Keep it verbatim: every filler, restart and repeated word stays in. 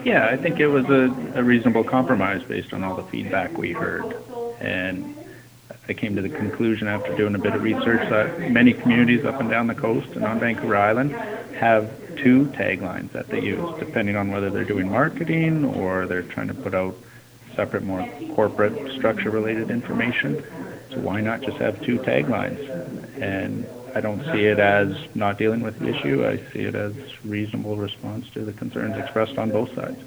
Yeah, I think it was a, a reasonable compromise based on all the feedback we heard. And I came to the conclusion after doing a bit of research that many communities up and down the coast and on Vancouver Island have two taglines that they use, depending on whether they're doing marketing or they're trying to put out separate, more corporate structure-related information. So why not just have two taglines? And I don't see it as not dealing with the issue. I see it as reasonable response to the concerns expressed on both sides.